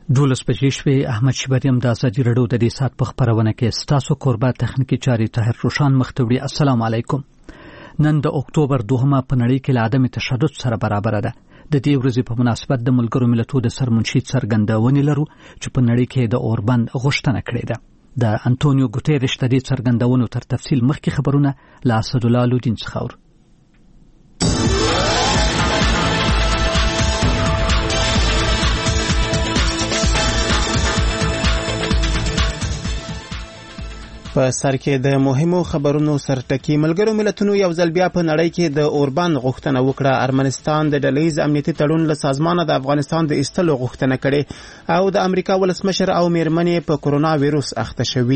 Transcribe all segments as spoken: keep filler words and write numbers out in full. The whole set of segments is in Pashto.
دولس بجې شوې. احمد شبریم د ازادي راډیو د دې ساعت په خبرونه کې ستاسو کوربه تخنیکی چاري طاهر روشان مختوړي. السلام علیکم. نن د اکتوبر دوهمه په نړۍ کې له عدم تشدد سره برابر ده. د دې ورځې په مناسبت د ملګرو ملتونو د سرمنشي څرګندونې لرو چې په نړۍ کې د اوربند غوښتنه کړې ده. د انټونیو ګوتيريش د دې څرګندونو تر تفصیل مخکې خبرونه له اسد الله لودین څخه اورو. په سر کې د مهمو خبرونو سرټکی. ملګرو ملتونو یو ځل بیا په نړۍ کې د اوربند غوښتنه وکړه. ارمنستان د ډلهییز امنیتي تړون له سازمانه د افغانستان د ایستلو غوښتنه کړې او د امریکا ولسمشر او میرمنې په کرونا ویروس اخته شوي.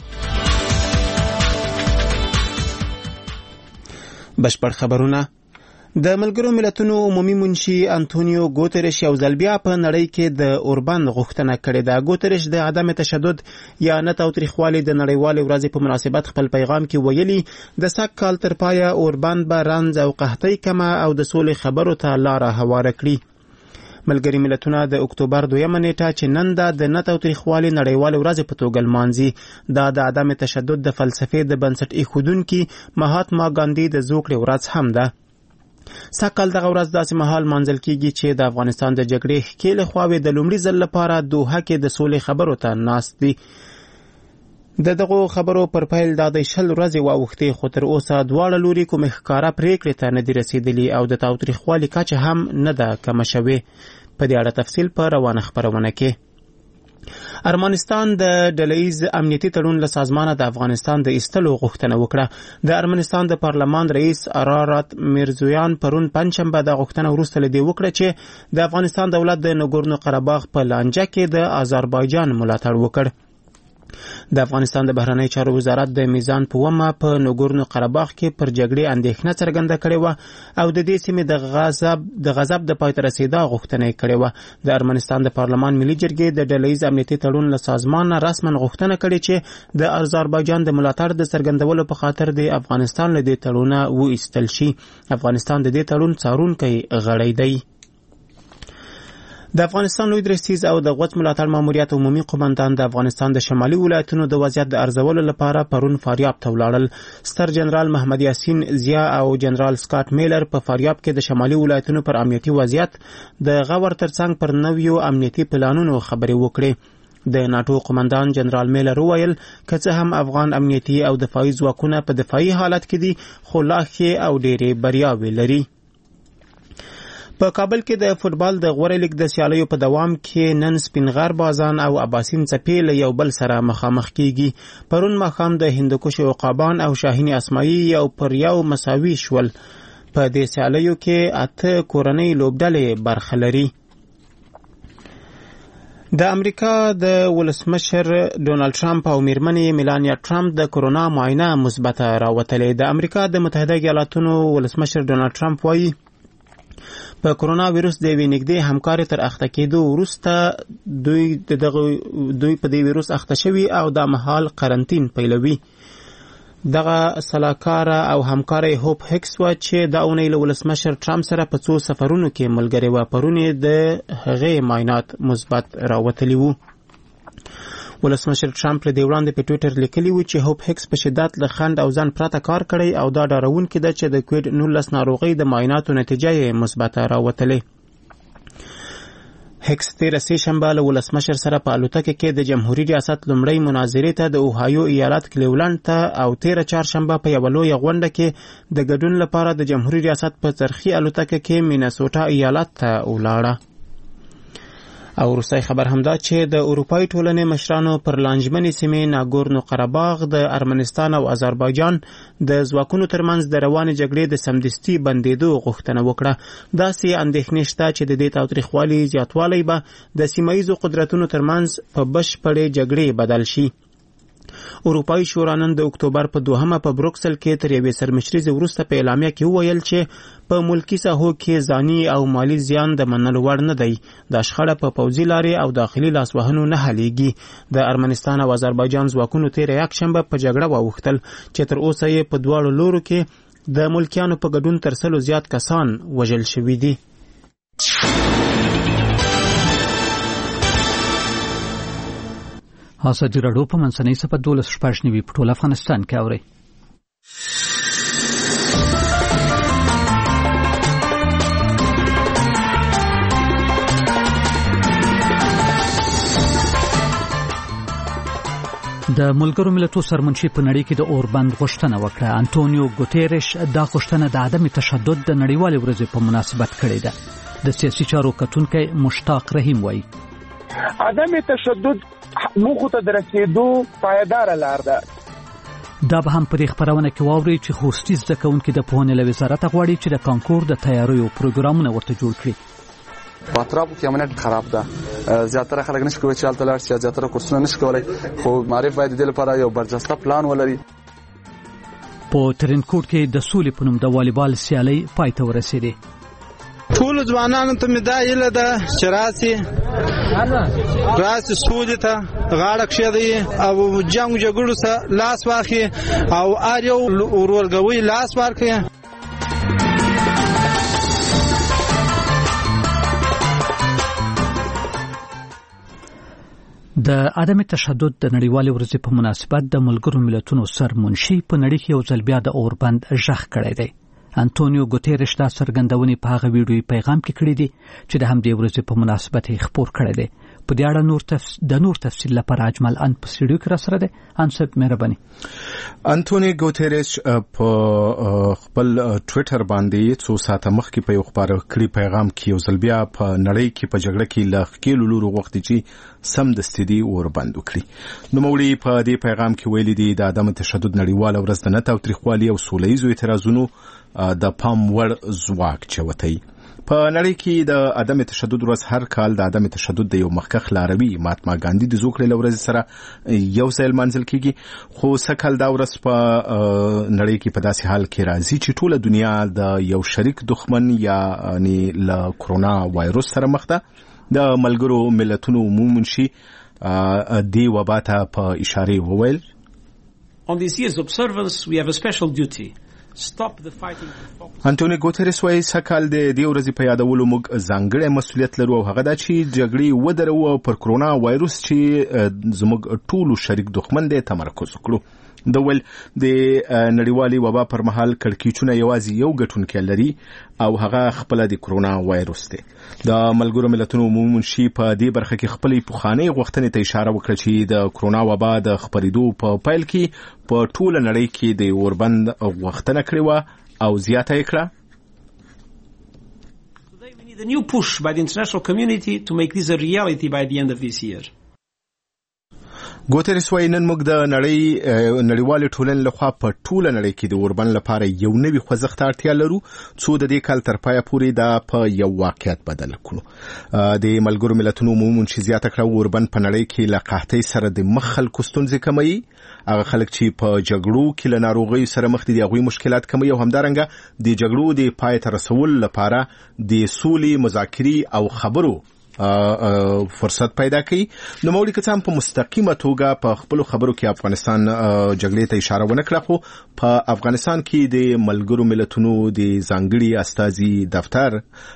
بشپړ خبرونه. د ملګرو ملتونو عمومي منشي انټونیو ګوتيريش یو ځل بیا په نړۍ کې د اوربند غوښتنه کړې ده. ګوتيريش د عدم تشدد یا نه تاوتریخوالي د نړیوالې ورځې په مناسبت خپل پیغام کې ویلي د سږ کال تر پایه اوربند به رنځ او قحطۍ کمه او د سولې خبرو ته لاره هواره کړي. ملګري ملتونه د اکتوبر دویمه نیټه چې نن ده د نه تاوتریخوالي نړیوالې ورځې په توګه لمانځي. دا د عدم تشدد د فلسفې د بنسټ ایښودونکي مهاتما ګاندي د زوکړې ورځ هم ده. سږکال دغه ورځ داسې مهال مانځل کیږي چې د افغانستان د جګړې ښکېلې خواوې د لومړي ځل لپاره دوحه کې د سولې خبرو ته ناست دي. د دغو خبرو پر پیل دا د شل ورځې واوښتې خو تر اوسه دواړه لوري کومې ښکاره پریکړې ته نه دي رسېدلي او د تاوتریخوالي کچه هم نه ده کمه شوې. په دې اړه تفصیل په روانه خبرونه کې. ارمنستان د ډلهییز امنیتي تړون له سازمانه د افغانستان د ایستلو غوښتنه وکړه. د ارمنستان د پارلمان رئیس ارارات میرزویان پرون پنجشنبه د غوښتنه وروسته له دې وکړه چې د افغانستان دولت د نګورنو قرهباغ په لانجه کې د آذربایجان ملاتړ وکړ. د افغانستان د بهرنی چارو وزارت د میزان په ومه په نګورنو قرهباغ کې پر جګړې اندېښنه څرګنده کړې وه او د دې سیمې د غضب د غضب د پای ته رسېدا غوښتنه یې کړې وه. د ارمنستان د پارلمان ملي جرګې د ډلهییز امنیتي تړون له سازمانه رسما غوښتنه کړې چې د آذربایجان د ملاتړ د څرګندولو په خاطر د افغانستان له دې تړونه وایستل شي. افغانستان د دې تړون څارونکی غړی دی. د افغانستان لوی درستیز او د غوڅ ملاتړ ماموریت عمومي قومندان د افغانستان د شمالي ولایتونو د وضعیت د ارزولو لپاره پرون فاریاب ته ولاړل. ستر جنرال محمد یاسین ضیا او جنرال سکاټ میلر په فاریاب کې د شمالي ولایتونو پر امنیتي وضعیت د غور ترڅنګ پر نویو امنیتي پلانونو خبرې وکړې. د ناتو قومندان جنرال میلر وویل که څه هم افغان امنیتي او دفاعي ځواکونه په دفاعي حالت کې دي خو لا ښې او ډېرې بریاوې لري. په کابل کې د فوټبال د غوره لیګ د سیالیو په دوام کې نن سپینغر بازان او اباسین څپې له یو بل سره مخامخ کیږي. پرون ماښام د هندوکش عقابان او شاهین اسماعیل یو پر یو مساوي شول. په دې سیالیو کې اته کورنۍ لوبډلې برخه لري. د امریکا د ولسمشر ډونالد ټرمپ او میرمنې میلانیا ټرمپ د کرونا معاینه مثبته راوتلې. د امریکا د متحده ایالاتونو ولسمشر ډونالد ټرمپ وایي په کرونا ویروس د یوې نږدې همکارې تر اخته کېدو وروسته دوی دغه دوی په دې ویروس اخته شوي او دا مهال قرنطین پیلوي. دغه سلاکاره او همکارې هوپ هکس وه چې دا اونۍ له ولسمشر ټرمپ سره په څو سفرونو کې ملګرې وه. پرون یې د هغې معاینات مثبت راوتلي وو. ولسمشر ټرمپ له دې وړاندې په ټویټر لیکلي و چې هوپ هکس په شدت له خنډ او ځان پرته کار کړی او دا ډاروونکې ده چې د کوویډ نولس ناروغۍ د معایناتو نتیجه یې مثبته راوتلې. هکس تېره سې شنبه له ولسمشر سره په الوتکه کې د جمهوري ریاست لومړۍ مناظرې ته د اوهایو ایالت کلیولند ته او تېره چهارشنبه په یوه لویه غونډه کې د ګډون لپاره د جمهوري ریاست په څرخي الوتکه کې مینسوټا ایالت ته ولاړه. او وروستی خبر همدا چې د اروپایي ټولنې مشرانو پر لانجمنې سیمې ناګورنو قرهباغ د ارمنستان او آذربایجان د ځواکونو ترمنځ د روانې جګړې د سمدستي بندېدو غوښتنه وکړه. داسې اندېښنې شته چې د دې تاوتریخوالي زیاتوالی به د سیمه ییزو قدرتونو ترمنځ په بشپړې جګړې بدل شي. اروپایي شورا نن د اکتوبر په دوهمه په بروکسل کې تر یوې سرمشریزې وروسته په اعلامیه کې وویل چې په ملکي ساحو کې ځاني او مالي زیان د منلو وړ نه دی. دا شخړه په پوځي لارې او داخلي لاسوهنو نه حلیږي. د ارمنستان او آذربایجان ځواکونو تېره یکشنبه په جګړه واوښتل چې تر اوسه یې په دواړو لورو کې د ملکیانو په ګډون تر سلو زیات کسان وژل شوي دي. ازادي راډیو په منځنۍ صفحه دولس شپږ نوي په ټول افغانستان کې اوري. د ملګرو ملتونو سرمنشي په نړۍ کې د اوربند غوښتنه وکړه. انټونیو ګوتيريش دا غوښتنه د عدم تشدد د نړیوالې ورځې په مناسبت کړې ده. د سیاسي چارو کتونکی مشتاق رحیم وایي عدم تشدد موخو ته رسیدو پایدار لار ده. دا به هم په خبرونه کې واوري چې خوستي زده کوونکي د پوهنې له وزارت غواړي چې د کانکور د تیاریو پروګرامونه ورته جوړ کړي. په اطرافو کې امنیت خراب ده. زیاتره خلک نشي کولی چې هلته لاړ شي، زیاتره کورسونه نشي کولی، خو معرف باید د دې لپاره یو برجسته پلان ولري. په ترینکوټ کې د سولې په نوم د والیبال سیالۍ پای ته ورسېدې. ټول ځوانانو ته مې دا هیله ده چې راسي راسي سولې ته غاړه کښېږدي او جنګ جګړو سره لاس واخلي او هر یو ورورګوی لاس ورکړي. د عدم تشدد د نړیوالې ورځې په مناسبت د ملګرو ملتونو سرمنشي په نړۍ کې یو ځل بیا د اوربند ژغ کړی دی. انټونیو ګوتيريش دا څرګندونې په هغه ویډیوي پیغام کې کړې دي چې د همدې ورځې په مناسبت یې خپور کړی دی. په دې اړه نور تفص... د نور تفصیل لپاره اجمل ان په سټوډیو کې را سره دی. انصب مهرباني. انټونیو ګوتيريش په خپل ټوئیټر باندې څو ساعته مخکې په یو خبر کړی پیغام کې یو ځل بیا په نړۍ کې په جګړه کې لا خېلو لورو وخت چې سم د ستدي اوربند وکړي. نو مولي په دې پیغام کې ویلي دي د عدم تشدد نړیواله ورځ د نت او تاریخوالي او سولهیزو اعتراضونو د پام وړ ځواک چوتای. په نړۍ کې د عدم تشدد ورځ هر کال د عدم تشدد د یو مخکخ لاروي مهاتما ګاندی د زوکړې لورځ سره یو ځل منځل کیږي، خو سکهال دا ورځ په نړۍ کې په داسې حال کې راځي چې ټوله دنیا د یو شریک دښمن یعنی له کرونا وایروس سره مخ ده. د ملګرو ملتونو عمومي منشي دی وبا ته په اشاره وویل On this year's observance we have a special duty. Stop the fighting. انټونیو ګوتيريش وايي سکهال د دې ورځې په یادولو موږ ځانګړی مسؤلیت لرو او هغه دا چې جګړې ودرو او پر کرونا وایروس چې زموږ ټولو شریک دښمن دی تمرکز وکړو. د ول د نړیوالي وبا پر مهال کړکېچونه یوازې یو ګټونکی لري او هغه خپل د کرونا وایروس دی. د ملګرو ملتونو عمومي منشي په دې برخه کې خپل پوخانه غوښتنې ته اشاره وکړه چې د کرونا وبا د خپرېدو په پیل کې په ټوله نړۍ کې د اوربند غوښتنه کړې و او زیاته یې کړه. Today we need a new push by the international community to make this a reality by the end of this year. ګوتيريش وايي نن موږ د نړۍ نړیوال ټولنې لخوا په ټوله نړۍ کې د اوربند لپاره یو نوي خوځښت اړتیا لرو څو د دې کال تر پایه پورې دا په یو واقعیت بدل کړو. د ملګرو ملتونو عمومي منشي زیاته کړه اوربند په نړۍ کې له قحطۍ سره د مخ خلکو ستونزې کموي. هغه خلک چې په جګړو کې له ناروغیو سره مخ دي هغوی مشکلات کموي او همدارنګه د جګړو د پای ته رسولو لپاره د سولې مذاکرې او خبرو فرصت پیدا کړي. نو مولي که څه هم په مستقیمه توګه په خپل خبرو کې افغانستان جګړې ته اشاره ونه کړه، خو په افغانستان کې د ملګرو ملتونو د ځانګړي استازي دفتر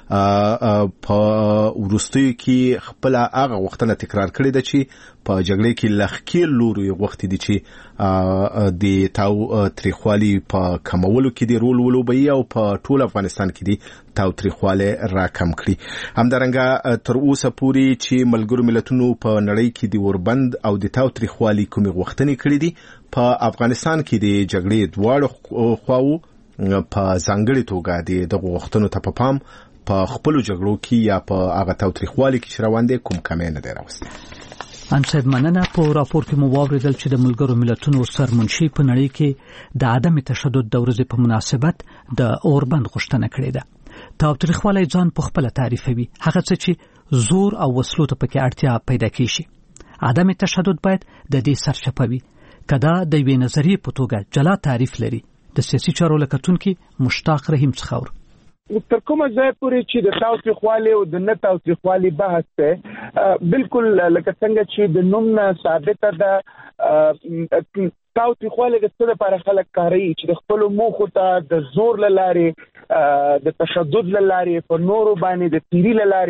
په وروستیو کې خپل هغه وختونه تکرار کړی دی چې په جګړې کې لخکېل لوري وخت دي چې د تاو تاریخوالي په کمولو کې د رول ولوبي او په ټول افغانستان کې دي تاو تاریخواله راکم کړي. همدارنګه تر اوسه پورې چې ملګرو ملتونو په نړۍ کې د اوربند او د تاو تاریخوالي کومې غوښتنې کړې دي په افغانستان کې د جګړې دواړو خواو په ځانګړي توګه د دغه غوښتنو ته په پام په خپل جګړو کې یا په هغه تاو تاریخوالي کې روان دي کوم کمې نه دی راوستي. انصب مننه. په راپور کې مو واوریدل چې د ملګرو ملتونو سرمنشي په نړۍ کې د عدم تشدد د ورځې په مناسبت د اوربند غوښتنه کړې ده. تاوتریخوالی ځان په خپل تعریفوي، هغه څه چې زور او وسلو ته پکې اړتیا پیدا کیږي. عدم تشدد باید د دې سرچپه وي. کدا د یوې نظریې په توګه جلا تعریف لري. د سیاسي چارو لکتونکي مشتاق رحیم څخه تر کومه ځای پورې چې د تاوتریخوالي او د نه تاوتریخوالي بحث ته بالکل لکه څنګه چې د نوم نه ثابته ده تاوتریخوالي د څه لپاره خلک کاروي چې د خپل موخو ته د زور له لارې د تشدد له لارې په نورو باندې د تیری له لارې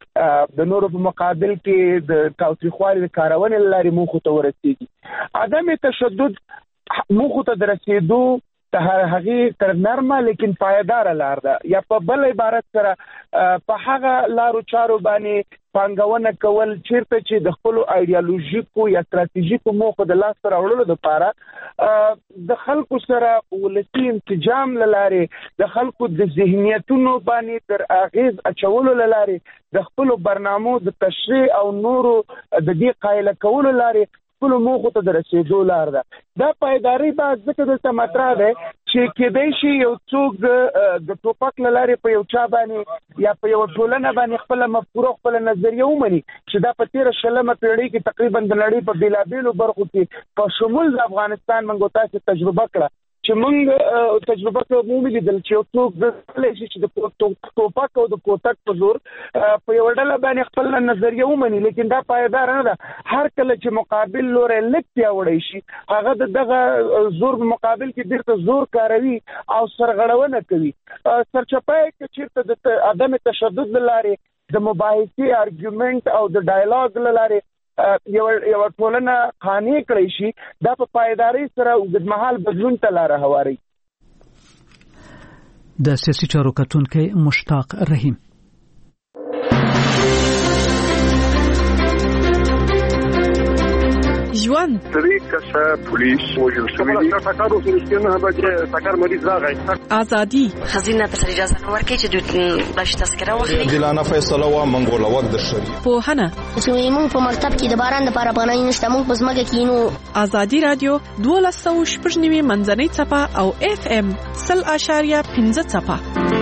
د نورو په مقابل کې د تاوتریخوالي د کارونې لارې موخو ته ورسېږي. عدم تشدد موخو ته د رسېدو ته هغه تر نرمه لیکن پایدار لار ده، یا په بل عبارت سره په هغه لارو چارو باندې پانګونه کول چیرته چې د خپل ایدئولوژیکو یا ستراتیژیکو موخو د لاس سره وړلو لپاره د خلکو سره ولسی انسجام لاره د خلکو د ذهنیتونو باندې تر اغیز اچولو لاره د خپل برنامو د تشریح او نورو د دې قایل کولو لاره خپل موخو ته د رسیدو لار ده. دا پایداری به ځکه دلته مطرح ده چې کېدای شي یو څوک د ټوپک لارې په یو چا باندې یا په یو ټولنه باندې خپل مفکوره خپل نظریه ومني چې دا په تیر شلمه پیړۍ کې تقریبا د نړۍ په بیلابیلو برخو کې په شمول د افغانستان موږ تاسو تجربه کړه چې موږ تجربه کوو موږ لیدل چې یو څوک د لږ شي د ټوپک او د کوتک په زور په یو ډول باندې خپل نظریه ومني، لیکن دا پایدار نه ده. هر کله چې مقابل لور لکتیا وړي شي هغه دغه زور په مقابل کې ډېر زور کاروي او سرغړونه کوي. سرچپای کې چیرته د عدم تشدد لاره د مباحثې ارګومنت او د ډایلاګ لاره یو یو ټولنه خاني کړی شي، دا په پایداري سره اوږدمهال بدلون ته لار هواري. د سیاسي چارو کتونکي مشتاق رحیم ژوند طریقه پولیس وجل شوی دی تاکارو فلسطینه به تاکار مریض راغی ازادي خزینه ته اجازه نه ورکړي چې د باش تذکره واخلي دلانه فیصله وا منګول وخت د شری په هنه چې موږ په مکتب کې د باران لپاره پناه نشته، موږ په ځمکه کې نو. ازادي رادیو دوه سوه شپږ نوي منځنۍ څپه او اف ام سل اشاریه پنځه څپه.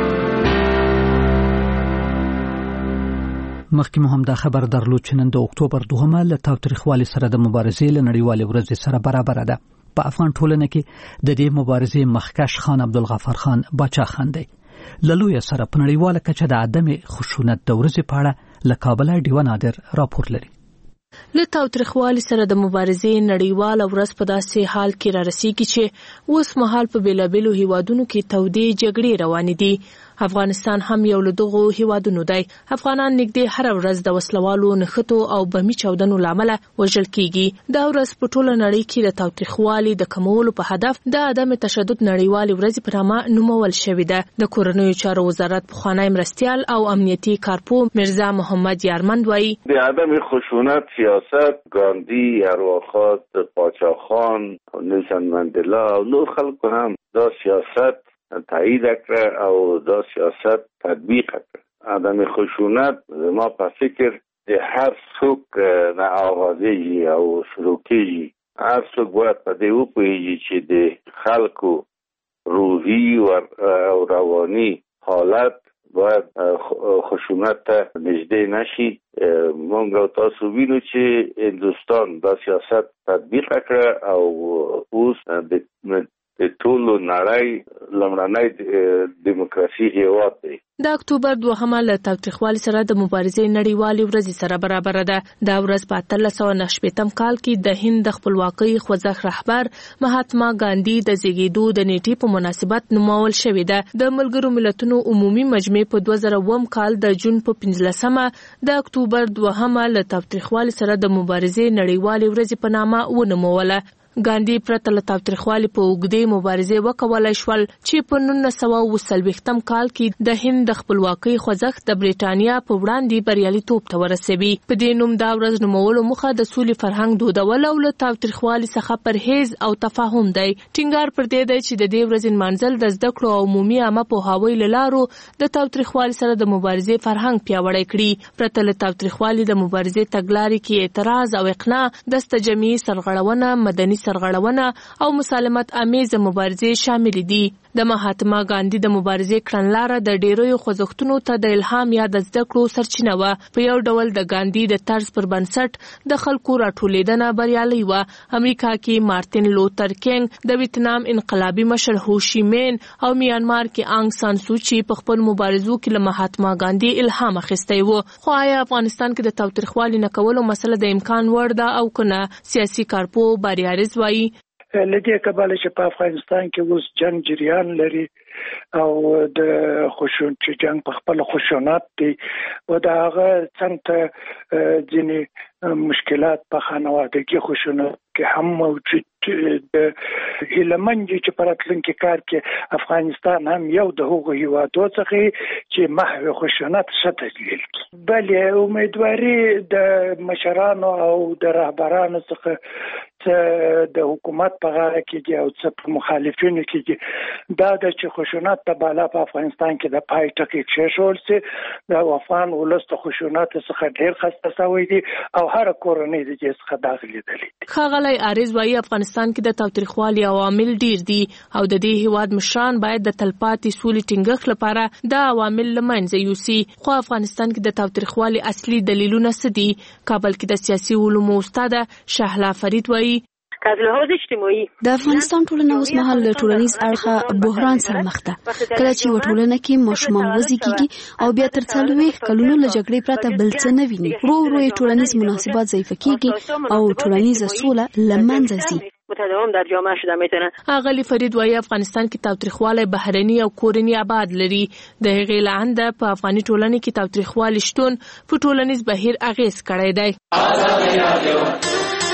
مخکې مو هم دا خبر درلود چې نن د اکتوبر دوهمه له تاوتریخوالي سره د مبارزې له نړیوالې ورځې سره برابر ده. په افغان ټولنه کې د دې مبارزې مخکښ خان عبدالغفار خان باچا خان دی. له لویه سره په نړیواله کچه د عدم خشونت د ورځې په اړه له کابله ډیوه نادر راپور لري. له تاوتریخوالي سره د مبارزې نړیواله ورځ په داسې حال کې را رسیږي چې اوس مهال په بیلابیلو هیوادونو کې تودې جګړې روانې دي. افغانستان هم یو له دغو هیوادونو دی. افغانان نږدې هر ورځ د وسلوالو نښتو او بمي چاودنو لامل وژل کیږي. دا ورځ په ټوله نړۍ کې د تاوتریخوالي د کمولو په هدف د عدم تشدد نړیوالې ورځې په نامه نومول شوې ده. د کورنیو چارو وزارت پخوانی مرستیال او امنیتي کارپو مرزا محمد یارمند وایي د عدم خشونت سیاست ګاندی، ارواخات، پاچاخان، نیلسن منډلا او نور خلکو هم دا سیاست تایید کړ او دا سیاست تطبیق کړ. عدم خشونت ما په فکر د هر څوک نه آغازېږي او شروع کېږي. هر څوک باید په دې وپوهېږي چې د خلکو روحي او رواني حالت باید خشونت ته نږدې نشي. موږ او تاسو وینو چې هندوستان دا سیاست تطبیق کړ او اوس د د ټولو نړۍ لومړنی دیموکراسي هیواد دی. د اکتوبر دوهمه له تاوتریخوالي سره د مبارزې نړیوالې ورځې سره برابر ده. دا ورځ په اتلس سوه نهه شپېتم کال کې د هند د خپلواکۍ خوځښت رهبر مهاتما ګاندي د زیږېدو د نیټې په مناسبت نومول شوې ده. د ملګرو ملتونو عمومي مجمع په دوه زره اووم کال د جون په پنځلسمه د اکتوبر دوهمه له تاوتریخوالي سره د مبارزې نړیوالې ورځې په نامه ونوموله. ګاندي پرته له تاوتریخوالي په اوږدې مبارزې وکولای شول چې په نولس سوه اوه څلوېښتم کال کې د هند د خپلواکۍ خوځښت د برېټانیا په وړاندې بریالیتوب ته ورسوي. په دې نوم دا ورځ نومولو موخه د سولې فرهنګ دودول او له تاوتریخوالي څخه پرهیز او تفاهم دی. ټینګار پر دې دی چې د دې ورځې نمانځل د زده کړو او عمومي عامه پوهاوي له لارو د تاوتریخوالي سره د مبارزې فرهنګ پیاوړی کړي. پرته له تاوتریخوالي د مبارزې تګلارې کې اعتراض او اقناع، دسته جمعي سرغړونه، مدني سرغړونه او مسالمت امیزه مبارزې شامل دي. د مهاتما ګاندي د مبارزې کړنلاره د ډیرو خوځښتونو ته د الهام یا د زده کړو سرچینه وه. په یو ډول د ګاندي د طرز پر بنسټ د خلکو راټولېدنه بریالۍ وه. امریکا کې مارتین لوتر کینګ، د ویتنام انقلابي مشر هو شي مین او میانمار کې آنګ سان سوچي په خپل مبارزو کې له مهاتما ګاندي الهام اخیستی و. خو آیا افغانستان کې د تاوتریخوالي نه کولو مسله د امکان وړ ده او که نه؟ سیاسي کارپو باریارز وایي لدې کبله چې په افغانستان کې اوس جنگ جریان لري او د خشون چې جنگ په خپل خشونت دی او دا هغه څنګه ځینې مشکلات په خانوادګي خشونت کې هم موجود د هیلمن چې په راتلونکي کال کې افغانستان هم یو د هغو هیوادو څخه چې محو خشونت څخه تدلیل کی بلې امیدواري د مشرانو او د رهبرانو څخه چې د حکومت په غاړه کې دي او چې په مخالفینو کې دي دا د چې خشونت په بالا په افغانستان کې د پای ټکی کېښول سي د افغان ولس د خشونت څخه ډېر خسته شوی دي او هر کورنۍ د دې څخه داخلي دي. خاغلی عارض وايي افغانستان کې د تاوتریخوالي عوامل ډېر دي او د دې هیواد مشران باید د تلپاتې سولې ټینګښت لپاره دا عوامل له منځه یوسي. خو افغانستان کې د تاوتریخوالي اصلي دلیلونه څه دي؟ کابل کې د سیاسي علومو استاد شهلا فرید وايي از لحاظ اجتماعي د افغانستان ټولنه اوس مهال له ټولنیز اړخه بحران سره مخ ده. کله چې و ټولنه کې ماشومان وزيږي او بیا تر څلوېښت کلونو له جګړې پرته بل څه نه ویني، ورو ورو ټولنیز مناسبات ضعیف کیږي او ټولنیز سوله له منځه ځي. متداوم در جامعه شده میتونه. اغلی فرید وايي افغانستان کې تاوتریخوالی بهرني او کورني آباد لري. د هغې له انده په افغاني ټولنه کې تاوتریخوالی شتون په ټولنیز بهیر اغیز کړی دی.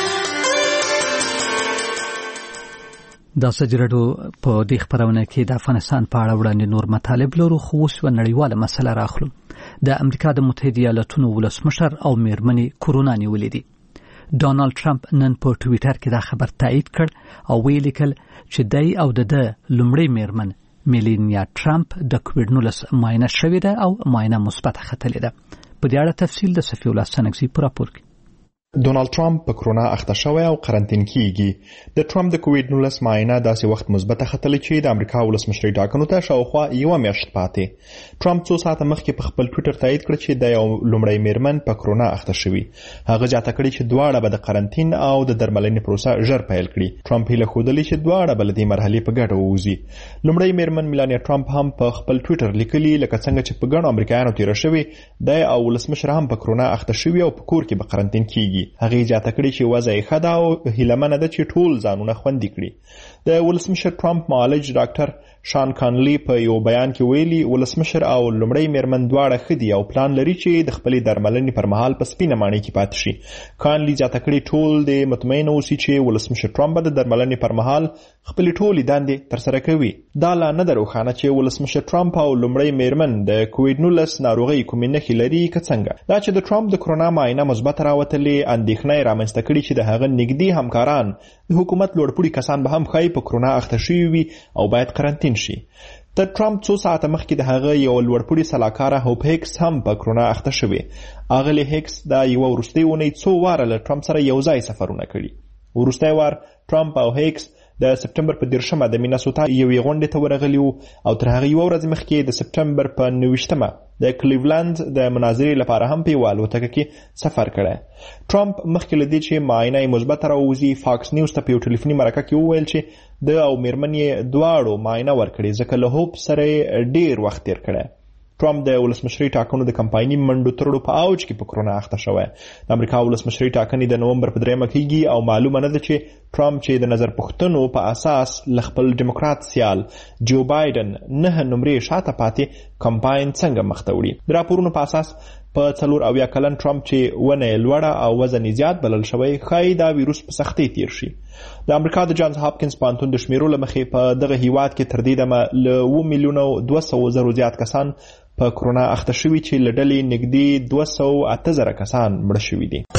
دا سجرډو په دې خبرونه کې د افغانستان په اړه وړاندې نور مطالب لرو، خو اوس یوه نړیواله مسله راخلو. د امریکا د متحده ایالاتونو ولسمشر او میرمنې کورونا نیولې دي. ډانالډ ټرمپ نن په ټویټر کې دا خبر تایید کړ او ویل لیکل چې دی او د د لومړی میرمن میلینیا ټرمپ د کووډ نولس معاینه شوې ده او معاینه مثبت ختلې ده. په دې اړه تفصیل د صفی الله سنگزی په راپور کې. ډونالد ټرمپ په کرونا اخته شوی او قرنطین کیږي. د ټرمپ د کووډ نولس معاینه داسې وخت مثبت ختلې چې د امریکا ولسمشرۍ ټاکنو ته شاوخوا یوه میاشت پاتې. ټرمپ څو ساعته مخکې په خپل ټویټر تایید کړ چې د یو لومړی میرمن په کرونا اخته شوي. هغه جاته کړي چې دواړه به د قرنطین او د درملنې پروسه ژر پیل کړي. ټرمپ هیله ښودلې چې دواړه به له دې مرحلې په ګډه ووځي. لومړی میرمن میلانیا ټرمپ هم په خپل ټویټر لیکلي لکه څنګه چې په ګڼو امریکایانو تیره شوې دی او ولسمشر هم په کرونا اخته شوي او په کور کې به قرنطین کیږي. هغې جاته کړي چې وضع یې ښه ده او هیلهمنه ده چې ټول ځانونه خوندي کړي. د ولسمشر ټرمپ معالج ډاکټر شان کانلی په یو بیان کې ویلي ولسمشر او لومړی میرمن دواړه ښه دي او پلان لري چې د خپلې درملنې پر مهال په سپینه ماڼۍ کې پاتې شي. کانلی زیاته کړي ټول د مطمئن اوسي چې ولسمشر ټرمپ به د درملنې پر مهال خپلې ټولې دندې ترسره کوي. دا لا نه ده روښانه چې ولسمشر ټرمپ او لومړی میرمن د کووډ نولس ناروغۍ کومې نښې لري که څنګه. دا چې د ټرمپ د کرونا معاینه مثبت راوتلې اندېښنه یې رامنځته کړي چې د هغه نږدې همکاران د حکومت لوړپوړي کسان به هم ښایي په کرونا اخته شوي وي او باید قرنطین شي. د ټرمپ څو ساعته مخکې د هغه یو لوړپوړي سلاکاره هوپ هیکس هم په کرونا اخته شوی. اغلی هیکس دا یو وروستۍ اونۍ څو واره له ټرمپ سره یو ځای سفرونه کړي. وروستی وار ټرمپ او هیکس د سپټمبر په دیرشمه د میناسوتا یوې غونډې ته ورغلي وو او تر هغه یوه ورځ مخکې د سپټمبر په نویشتمه د کلیولند د مناظرې لپاره هم په یوه الوتکه کې سفر کړی. ټرمپ مخکې له دې چې معاینه یې مثبته راووځي فاکس نیوز ته په یو ټلیفوني مرکه کې وویل چې د او میرمن یې دواړو معاینه ورکړې ځکه له هوپ سره یې ډېر وخت تیر کړی. ټرمپ د ولسمشرۍ ټاکنو د کمپایني منډو ترړو په اوج کې په کرونا اخته شوی. د امریکا ولسمشرۍ ټاکنې د نومبر په دریمه کېږي او معلومه نه ده چې ټرمپ چې د نظر پوښتنو په اساس له خپل ډیموکرات سیال جو بایدن نه نمرې شاته پاتې کمپاین څنګه مخته وړي. د راپورونو په اساس په څلور اویا کلن ټرمپ چې ونه یې لوړه او وزن یې زیات بلل شوی ښایي دا ویروس په سختۍ تیر شي. د امریکا د جانز هاپکینز پوهنتون د شمیرو له مخې په دغه هیواد کې تر دې دمه له اوه میلیونو دوه سوه زرو زیات کسان په کرونا اخته شوي چې له ډلې نږدې دوه سوه اته زره کسان مړه شوي دي.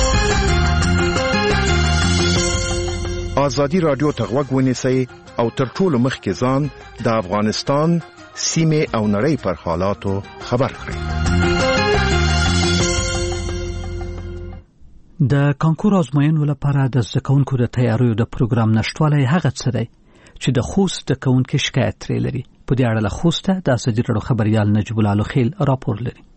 ازادي راډیو ته غوږ ونیسئ او تر ټولو مخکې ځان د افغانستان سیمې او نړۍ پر حالاتو خبر کړئ. د کانکور ازموینو لپاره د زده کوونکو د تیاریو د پروګرام نشټوالی هغه څه دی چې د خوست د کوونکي شکایت ترې لري. په دې اړه له خوسته د ازادي راډیو خبریال نجیب الله خیل راپور لري.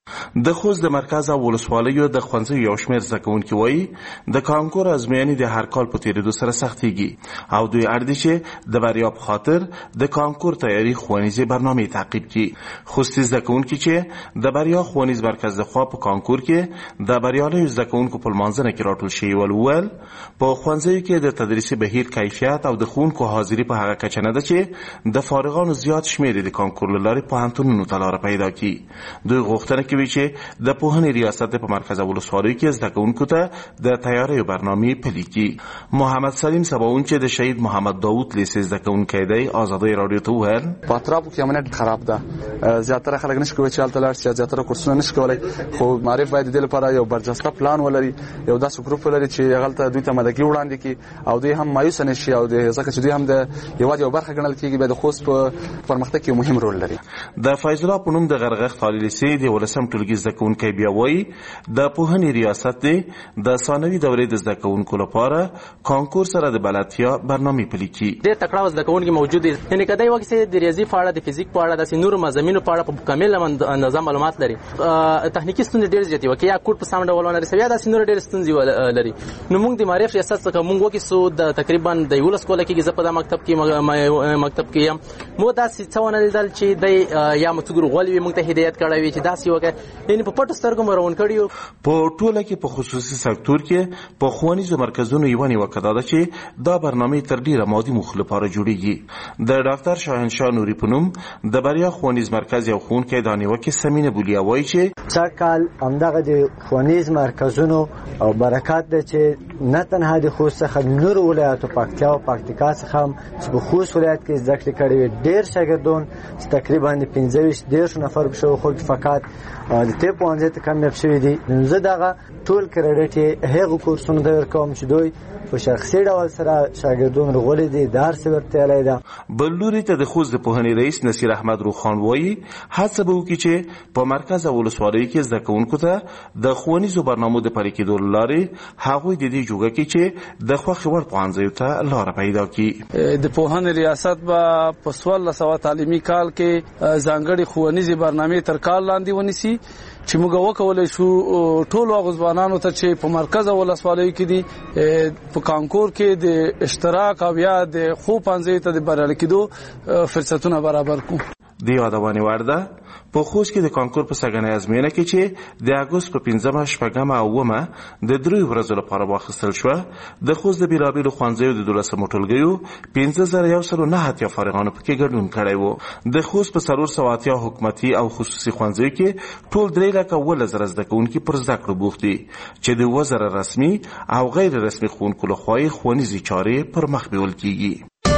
د خوست د مرکز او ولسوالیو د ښوونځیو یو شمېر زده کوونکي وایي د کانکور ازموینې د هر کال په تېرېدو سره سختېږي او دوی اړ دي چې د بریا په خاطر د کانکور تیاري ښوونیزې برنامې تعقیب کړي. خوستي زده کوونکي چې د بریا ښوونیز مرکز لخوا په کانکور کې د بریالیو زده کوونکو په لمانځنه کې راټول شوي ول وویل په ښوونځیو کې د تدریسي بهیر کیفیت او د ښوونکو حاضري په هغه کچه نه ده چې د فارغانو زیات شمېر د کانکور له لارې پوهنتونونو ته لاره پیدا کړي. دوی غوښتنه کوي چې د پوهنې ریاست په مرکز ولسوالیو کې زده کوونکو ته د تیاریو برنامې پلي کړي. محمد سلیم سباوون چې د شهید محمد داوود لیسې زده کوونکی دی ازادۍ راډیو ته وویل په اطرافو کې امنیت خراب ده، زیاتره خلک نشي کولی چې هلته لاړ شي، زیاتره کورسونه نشي کولی، خو معرف باید د دې لپاره یو برجسته پلان ولري، یو داسې ګروپ ولري چې هلته دوی ته مددګي وړاندې کړي او دوی هم مایوسه نه شي او ځکه چې دوی هم د هېواد یوه برخه ګڼل کېږي، بیا د خوست په پرمختګ کې مهم رول لري. د فیض الله په نوم د غرغښت عالي لیسې د ولسم ټولګي زده کوونکی بیا وایي د پوهنې ریاست دی د ثانوي دورې د زده کوونکو لپاره کانکور سره د بلدتیا برنامې پلي کړي. ډېر تکړه زده کوونکي موجود دي، یعنې که دی وکړي چې د ریاضي په اړه د فزیک په اړه داسې نورو مضامینو په اړه په کامل اندازه معلومات لري، تخنیکي ستونزې ډېرې زیاتې وکړي یا کوډ په سم ډول ونه رسوي یا داسې نورې ډېرې ستونزې لري. نو موږ د معرف ریاست څخه موږ وکړو د تقریبا د یولس کاله کېږي زه په دا مکتب کې مکتب کې یم، موږ داسې څه ونه لیدل چې دی یا مو څه ګروغول وي موږ ته هدایت کړی وي چې داسې وکړه، یعنې په پټو سترګو مو روان کړي. په ټوله کې په خصوصي سکتور کې په ښوونیزو مرکزونو یوه نیوکه دا ده چې دا برنامې تر ډېره مادي موخو لپاره جوړېږي. د ډاکټر شاهنشاه نوري په نوم د بریا ښوونیز مرکز یو ښوونکی دا نیوکې سمینه بولیا وایي چې سږ کال همدغه د ښوونیز مرکزونو او برکات ده چې نه تنها د خوست څخه نورو ولایاتو پکتیا او پکتیکا څخه هم چې په خوست ولایت کې زده کړې کړې وي ډېر شاګردان تقریبا د پنځه ویشت دېرشو نفر په شاوخوا کې فقط د طب پوهنځي ته کامیاب شوي دي. زه دغه ټول کریډټ یې هغو کورسونو ته ورکوم چې دوی په شخصي ډول سره شاګردان رغولي دي، درس ورته ده. بل لوري ته د خوست د پوهنې رئیس نصیر احمد روخان وایي هڅه به وکړي چې په مرکز او ولسوالیو کې زده کوونکو ته د ښوونیزو برنامو د پلي کېدو له لارې هغوی د دې جوګه کړي چې د خوښې وړ پوهنځیو ته لاره پیدا کړي. د پوهنې ریاست به په څوارلس سوه تعلیمي کال کې ځانګړې ښوونیزې برنامې تر کال لاندې ونیسي چې موږ وکولی شو ټولو هغو ځوانانو ته چې په مرکز او ولسوالیو کې دي په کانکور کې د اشتراک او یا د ښو پوهنځیو ته د بریالي کېدو فرصتونه برابر کړو. د یادونې وړ ده په خوست کې د کانکور په سږنۍ ازموینه کې چې د اګوست په پنځمه شپږمه او اوومه د دریو ورځو لپاره واخیستل شوه د خوست د بېلابېلو ښوونځیو د دولسمو ټولګیو پنځه زره یو سلو نهه اتیا فارغانو پکې ګډون کړی و. د خوست په څلور سوه اتیا حکومتي او خصوصي ښوونځیو کې ټول درې لکه اوولس زره زده کوونکي پر زده کړو بوخت دي چې د اووه زره رسمي او غیر رسمي ښوونکو لخوا یې ښوونیزې چارې پر مخ بیول کېږي.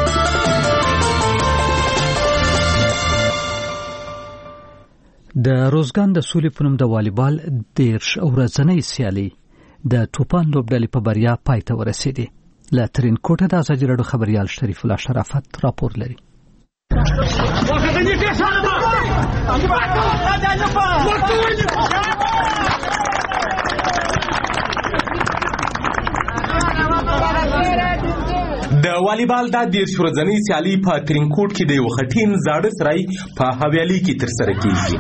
د روزګان د سولې په نوم د والیبال دېرش ورځنۍ سیالي د توپان لوبډلې په بریا پای ته ورسېدې. له ترینکوټه د ازادي راډیو خبریال شریف الله شرافت راپور لري. د والیبال د دېرش ورځنۍ سیالي په ترینکوټ کې د یو خټین زاړه سرای په حویلۍ کې ترسره کیږي.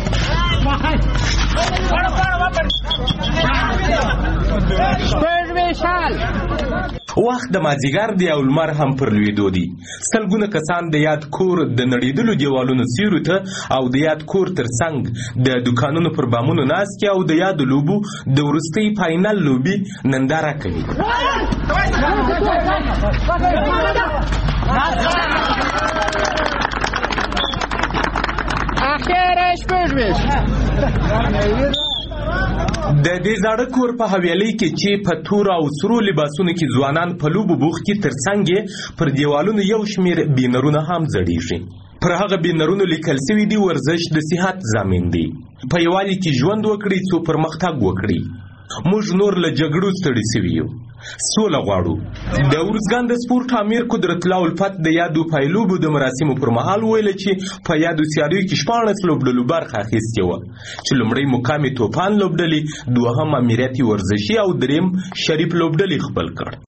وخت د مازیګر دی او لمر هم پر لوېدو دی. سلګونه کسان د یاد کور د نړېدلو دیوالونو سیورو ته او د یاد کور تر څنګ د دکانونو پر بامونو ناست او د یاد لوبو د وروستۍ فاینل لوبي ننداره کوي. د دې زاړه کور په حویلۍ کې چې په تور او سرو لباسونو کې ځوانان په لوبو بوخت دي ترڅنګ پر دیوالونو یو شمېر بینرونه هم ځړېږي. پر هغه بینرونو لیکل سوي دي ورزش د صحت ضامن دی، په یووالي کې ژوند وکړئ څو پرمختګ وکړي. موږ نور له جګړو ستړي سوي یو، سوله غواړو. د ارزګان د سپورټ امیر قدرت الله الفت د یادو پایلوبو د مراسمو پر مهال ویل چې په یادو سیالیو کې شپاړس لوبډلو برخه اخیستې وه چې لومړی مقام یې توپان لوبډلې، دوهم امیریت ورزشي او دریم شریف لوبډلې خپل کړ.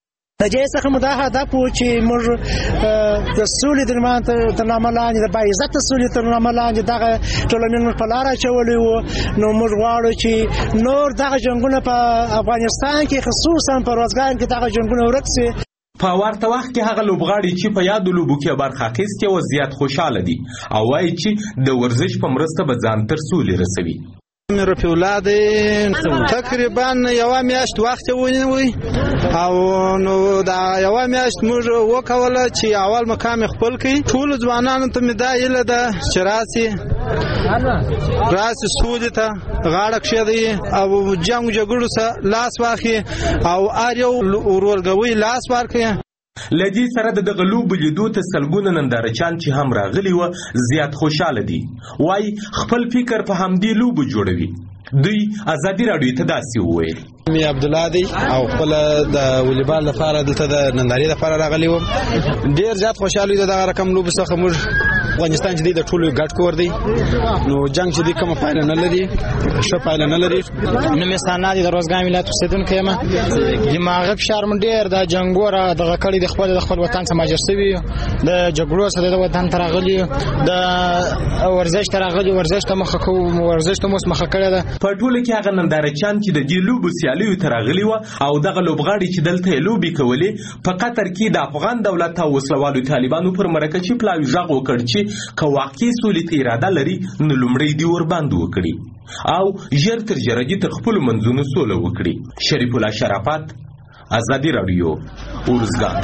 د دې څخه مو دا هدف و چې موږ د سولې د نامه لاندې د باعزت سولې تر نامه لاندې دغه ټولنیز په لار اچولې وو. نو موږ غواړو چې نور دغه جنګونه په افغانستان کې خصوصا په روزګان کې دغه جنګونه ورک شي. په ورته وخت کې هغه لوبغاړي چې په یادو لوبو کې برخه اخیستې و زیات خوشاله دي او وایي چې د ورزش په مرسته به ځان تر سولې رسوي. مې رفیع الله دی تقریبا یوه میاشت وخت ونیوی او نو دا یوه میاشت موږ وکوله چې اول مقام خپل کړي. ټولو ځوانانو ته مې دا هیله ده چې راسي راسي سولې ته غاړه کښېږدي او جنګ جګړو سره لاس واخلي او هر یو ورورګوی لاس ورکړي. لدی سره د دغه لوبو لیدو ته سلګونه نندارچیان چې هم راغلي و زیات خوشاله دي. وای خپل فکر په همدې لوبو جوړوي. دوی ازادي راډیو ته داسې وویل. می عبد الله دی او خپل د والیبال لپاره دلته د نندارې لپاره راغلی وم. ډیر زیات خوشاله دي دغه رقم لوبو څخه. موږ افغانستان چې د ټولو ګډ کور دی نو جنگ چې د کومه پایله نه لري ښه پایله نه لري. نو مثلا د روزګان ولایت اوسیدونکو یم. دماغ فشار مون ډیر د جنگوره دغه کړي د خپل د خپل وطن څخه ماجر شوی د جګړو سره د وطن ته راغلي د ورزش ته راغلي ورزش ته مخه کو ورزش ته مخه کړی ده. په ټوله کې هغه نندارچیان چې د دې لوبو سیالیو ته راغلي و او دغه لوبغاړي چې دلته لوبي کولې په قطر کې د افغان دولت او وسلوالو طالبانو پر مرکه چې پلاوی ژغ وکړ چې که واقعي سولې ته اراده لري نو لومړی دی ورباندې وکړي او ژر تر ژره دې تر خپلو منځونو سوله وکړي. شریف الله شرافت، ازادي راډیو، ارزګان.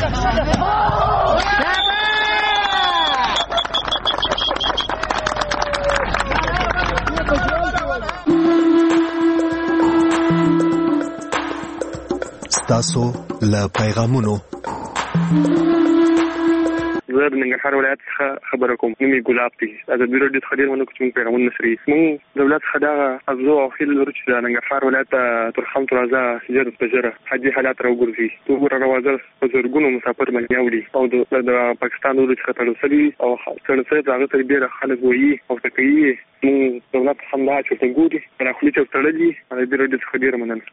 ستاسو له پیغامونو زه د ننګرهار ولایت څخه خبره کوم. نوم یې ګلاب دی. ازادي راډیو څخه ډېر مننه کوم چې موږ پیغامونه نشري. موږ دولت څخه دغه ارزو او هیله لرو چې د ننګرهار ولایت ترخم ترازه ژر په ژره حاجي حالات راوګرځي. وګوره راوځل په زرګونو مسافر باندې اوري او د پاکستان ولایت څخه تلوسلي او څلسه هغه تر ډېر خلک وایي او تکي موږ دولت همدا چې څنګه پر خپل چې تړلي. ازادي راډیو څخه ډېر مننه.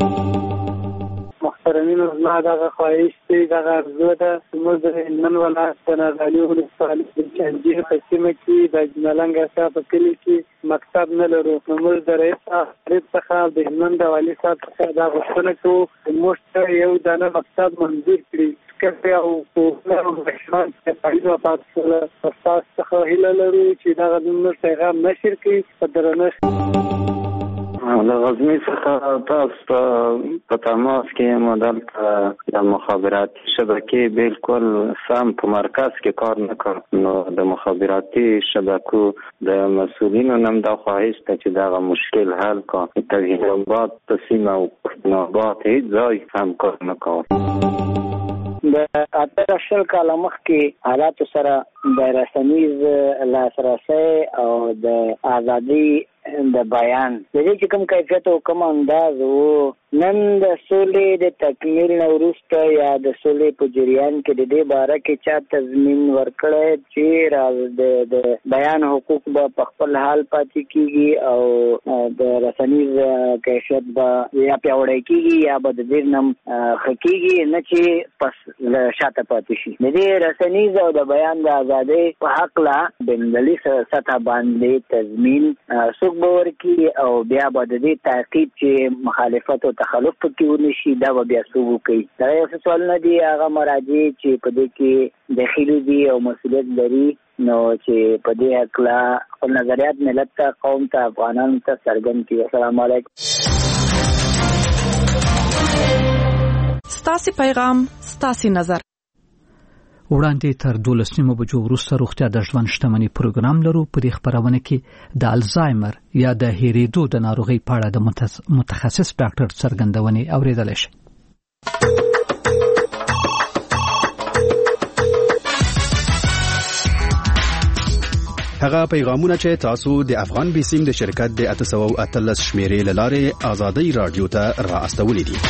محترمین زما دغه خواهش دی دغه ارزو ده موږ د نن ولایت د نازالي ولسوالۍ د چنجي په سیمه کې د ملنګ اصا په کلي کې مکتب نه لرو. نو موږ د رئیس صاحب څخه د هلمند د والي صاحب څخه دا غوښتنه کوو موږ ته یو دانه مکتب منظور کړي. کله او په مشمان په پایله پاتې استاد څخه هیله لرو چې دغه موږ پیغام نشر کړي په درنښت. له غزني څخه تاسو په تماس کې مدل د مخابراتي شبکې بالکل سم په مرکز کې کار نه کړ. نو د مخابراتي شبکو د مسؤلینو نم دا خواهش ته چې دا مشکل حل کا توحید آباد تسیم او پښتونخوا هیڅ ځای هم کار نه کاوه. د اته شل کاله مخکې حالات سره د رسنیز لاسرسي او د ازادي د بیان د دې چې کوم کیفیت او کوم انداز وو نن د سولې د تکمیل نه وروسته یا د سولې په جریان کې د دې باره کې چا تضمین ورکړی چې د بیان حقوق به په خپل حال پاتې کیږي او د رسنیز کیفیت به یا پیاوړی کیږي یا به د دې نم ښه کیږي نه چې پس شاته پاتې شي. د دې رسنیز او د بیان د ازادۍ په هکله بین‌المللي سطح باندې تضمین څوک به ورکړي او بیا به د دې تعقیب چې مخالفت او تخلف پکې ونشي دا به بیا څوک وکړي. دا یو څه سوالونه دي هغه مراجع چې په دې کې داخلي دي او مسؤلیت لري نو چې په دې هکله خپل نظریات ملت ته قوم ته افغانانو ته څرګند کړي. السلام علیکم. ستاسو پیغام ستاسو نظر. وړاندې تر دولس نیمو بجو وروسته روغتیا د ژوند شتمنۍ پروګرام لرو. په دې خبرونه کې د الزایمر یا د هېرېدو د ناروغۍ په اړه د متخصص ډاکټر څرګندونې اورېدلی شئ. هغه پیغامونه چې تاسو د افغان بیسیم د شرکت د اته سوه او اتلس شمیرې له لارې ازادۍ راډیو ته را استولې دي.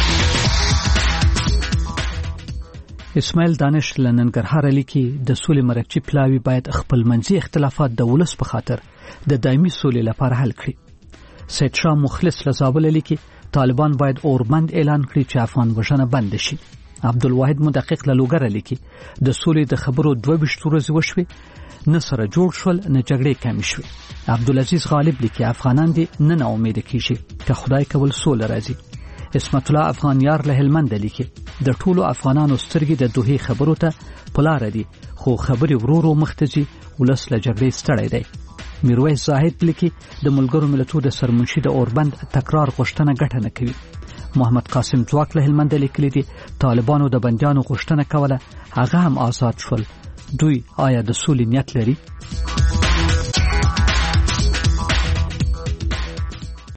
اسماعیل دانش لننګرهار لیکي د سولې مرکچی پلاوی باید خپل منځي اختلافات د ولس په خاطر د دایمي سولې لپاره حل کړي. سید شاه مخلص لزابل لیکي طالبان باید اورمند اعلان کړي چې افغان وژنه بند شي. عبدالواحد مدقق له لوګر لیکي د سولې د خبرو دوه ویشت ورځې وشوي نه سره جوړ شول نه جګړې کمې شوې. عبدالعزیز غالب لیکي افغانان دي نه نا امید کیږي که خدای کول سوله راځي. اسمت الله افغان یار له هلمند لیکي د ټولو افغانانو سترګې د دوه خبرو ته پلار دي خو خبري ورورو مختجي ولس له جګړې ستړی دی. میرویس زاهد لیکي د ملګرو ملتونو د سرمنشي د اوربند تکرار غوښتنه ګټه نه کوي. محمد قاسم ځواک له هلمند لیکلي دي طالبانو د بنديانو غوښتنه کوله هغه هم آزاد شول. دوی آیا د سولې نیت لري؟